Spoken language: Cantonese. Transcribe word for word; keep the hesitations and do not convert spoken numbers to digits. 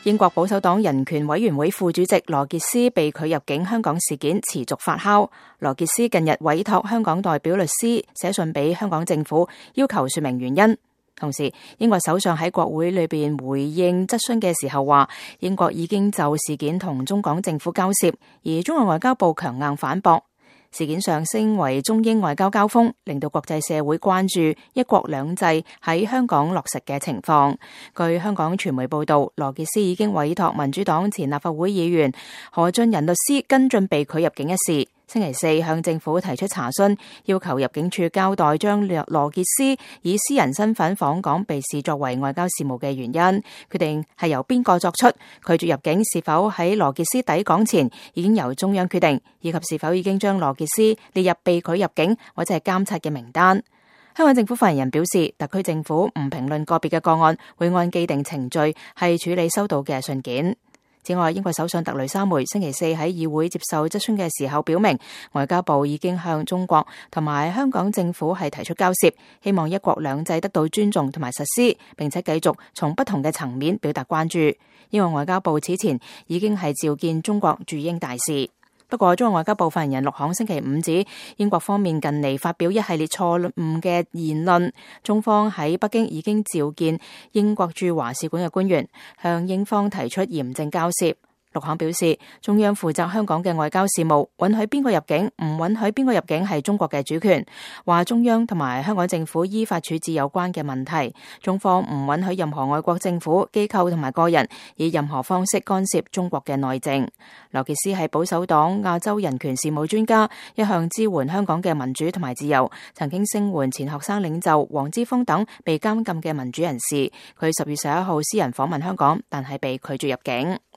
英國保守黨人權委員會副主席羅傑斯被拒入境香港事件持續發酵。羅傑斯近日委託香港代表律師寫信俾香港政府，要求說明原因。同時，英國首相喺國會裏邊回應質詢嘅時候話，英國已經就事件同中港政府交涉，而中國外交部強硬反駁。事件上升為中英外交交鋒，令到國際社會關注一國兩制喺香港落實嘅情況。據香港傳媒報道，羅傑斯已經委託民主黨前立法會議員何俊仁律師跟進被拒入境一事。星期四向政府提出查詢，要求入境處交代將羅傑斯以私人身份訪港被視作為外交事務嘅原因，決定係由邊個作出，拒絕入境是否喺羅傑斯抵港前已經由中央決定，以及是否已經將羅傑斯列入被拒入境或者係監察嘅名單。香港政府發言人表示，特區政府唔評論個別嘅個案，會按既定程序係處理收到嘅信件。此外，英國首相特蕾莎梅星期四喺議會接受質詢嘅時候表明，外交部已經向中國同埋香港政府係提出交涉，希望一國兩制得到尊重同埋實施，並且繼續從不同嘅層面表達關注。英國外交部此前已經係召見中國駐英大使。不過，中國外交部發言人陸慷星期五指，英國方面近嚟發表一系列錯誤嘅言論，中方喺北京已經召見英國駐華使館嘅官員，向英方提出嚴正交涉。陸慷表示，中央負責香港嘅外交事務，允許邊個入境，唔允許邊個入境係中國嘅主權。話中央同埋香港政府依法處置有關嘅問題，中方唔允許任何外國政府、機構同埋個人以任何方式干涉中國嘅內政。羅傑斯係保守黨亞洲人權事務專家，一向支援香港嘅民主同埋自由，曾經聲援前學生領袖黃之鋒等被監禁嘅民主人士。佢十月十一號私人訪問香港，但係被拒絕入境。